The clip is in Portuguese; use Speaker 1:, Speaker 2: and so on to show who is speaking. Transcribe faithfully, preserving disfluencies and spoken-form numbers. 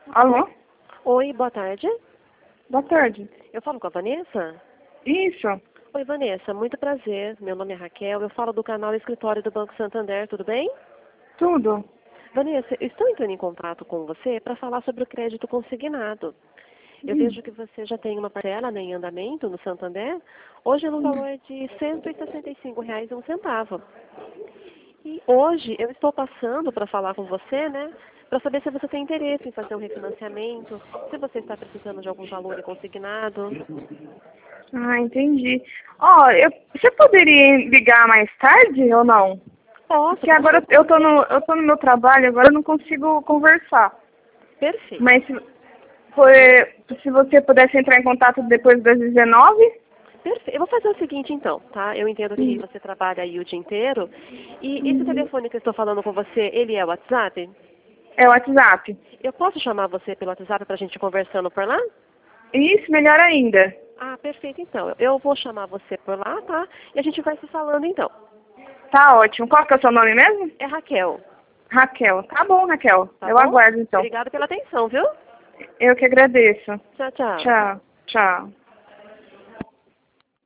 Speaker 1: Alô?
Speaker 2: Oi, boa tarde.
Speaker 1: Boa tarde.
Speaker 2: Eu falo com a Vanessa?
Speaker 1: Isso.
Speaker 2: Oi, Vanessa, muito prazer. Meu nome é Raquel, eu falo do canal Escritório do Banco Santander, tudo bem?
Speaker 1: Tudo.
Speaker 2: Vanessa, eu estou entrando em contato com você para falar sobre o crédito consignado. Eu
Speaker 1: Hum.
Speaker 2: vejo que você já tem uma parcela, né, em andamento no Santander, hoje no valor de cento e sessenta e cinco reais e um centavo. E hoje eu estou passando para falar com você, né, para saber se você tem interesse em fazer um refinanciamento, se você está precisando de algum valor consignado.
Speaker 1: Ah, entendi. Ó, eu, você poderia ligar mais tarde ou não?
Speaker 2: Posso,
Speaker 1: Porque
Speaker 2: posso.
Speaker 1: agora eu tô no, eu tô no meu trabalho, agora eu não consigo conversar.
Speaker 2: Perfeito.
Speaker 1: Mas se, foi, se você pudesse entrar em contato depois das dezenove?
Speaker 2: Perfeito. Eu vou fazer o seguinte então, tá? Eu entendo que
Speaker 1: Hum.
Speaker 2: você trabalha aí o dia inteiro. E esse
Speaker 1: Uhum.
Speaker 2: telefone que eu estou falando com você, ele é o WhatsApp?
Speaker 1: É o WhatsApp.
Speaker 2: Eu posso chamar você pelo WhatsApp para a gente ir conversando por lá?
Speaker 1: Isso, melhor ainda.
Speaker 2: Ah, perfeito então. Eu vou chamar você por lá, tá? E a gente vai se falando então.
Speaker 1: Tá ótimo. Qual que é o seu nome mesmo?
Speaker 2: É Raquel,
Speaker 1: Raquel. Tá bom, Raquel.
Speaker 2: tá
Speaker 1: Eu
Speaker 2: bom?
Speaker 1: aguardo então.
Speaker 2: Obrigada pela atenção, viu?
Speaker 1: Eu que agradeço.
Speaker 2: Tchau, tchau.
Speaker 1: Tchau. Tchau.